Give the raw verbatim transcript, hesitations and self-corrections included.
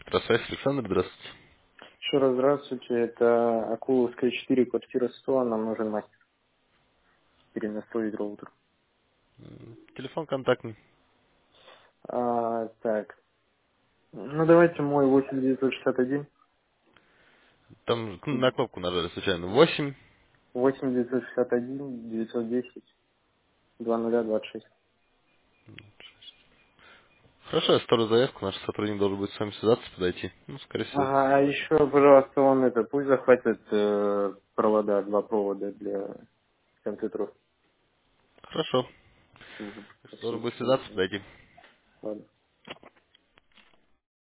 Здравствуйте, Александр, здравствуйте. Еще раз здравствуйте. Это Акуловская четыре, квартира сто. Нам нужен мастер перенастроить роутер. М, Телефон контактный. А, так. Ну, давайте мой восемь девятьсот шестьдесят один, Там ну, на кнопку нажали случайно. Восемь. восемь девятьсот шестьдесят один девятьсот десять два ноль двадцать шесть. Хорошо, я оставлю заявку, наш сотрудник должен будет с вами связаться, подойти. Ну, скорее всего. Ага, а еще, пожалуйста, он это, пусть захватит э, провода, два провода для компьютеров. Хорошо. Мгм. Должен Спасибо. будет До связаться, свидания. подойти.